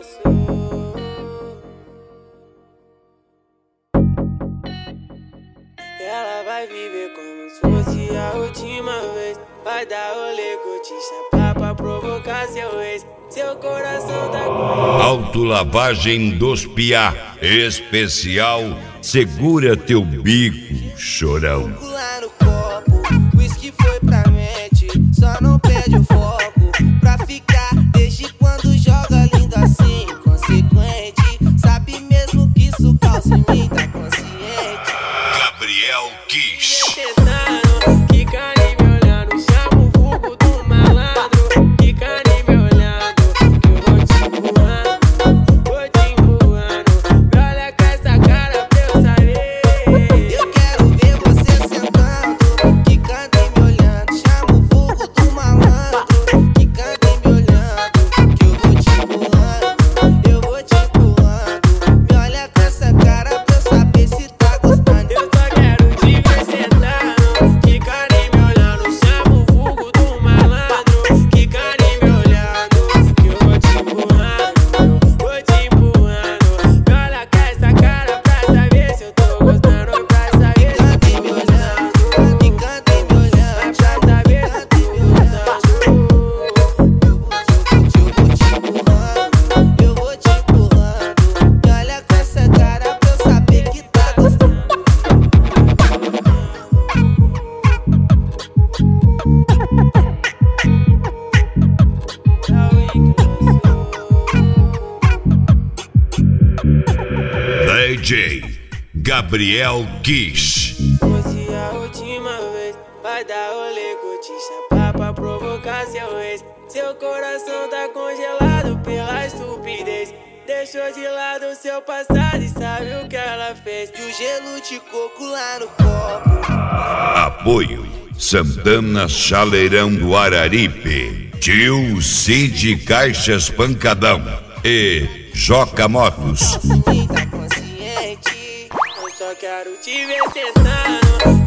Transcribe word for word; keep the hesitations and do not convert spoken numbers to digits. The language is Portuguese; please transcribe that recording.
Ela vai viver como se fosse a última vez. Vai dar rolê, curtir, chapar pra provocar seu ex. Seu coração tá com... Autolavagem dos Piá especial. Segura teu bico, chorão. Lá no copo, whisky foi pra mente. Só não perde o foco pra ficar. Desde quando joga lindo assim, consequente. Sabe mesmo que isso causa em mim, tá consciente. Gabriel Kiss. Tentando, quica nem me olhando. Chama o vulgo do malandro. Quica nem me olhando, que eu vou te empurrando, vou te empurrando. Me olha com essa cara pra eu saber. Eu quero ver você sentando. Quica nem me olhando. Chama o vulgo do malandro. Quica nem me olhando, que eu vou te empurrando, eu vou te empurrando. Me olha com essa cara pra eu saber se tá gostando. Eu só quero te ver sentando. Quica nem me olhando. Chama o vulgo do malandro. Quica nem me olhando, que eu vou te empurrando, vou te empurrando. Me olha com essa cara pra saber se eu tô gostando. Pra saber se eu tô gostando. Quica nem me olhando. Pra saber se eu tô gostando. Eu vou te empurrando, eu vou te empurrando. Me olha com essa cara pra eu saber que tá gostando. D J Gabriel Kiss. Fosse a última vez, vai dar rolê, curtir, chapar pra provocar seu ex. Seu coração tá congelado pela estupidez. Deixou de lado seu passado e sabe o que ela fez. E o gelo de coco lá no copo. Apoio Santana Chaleirão do Araripe, Tio Cid Caixas Pancadão e Joca Motos. Tá consciente, eu só quero te ver tentando.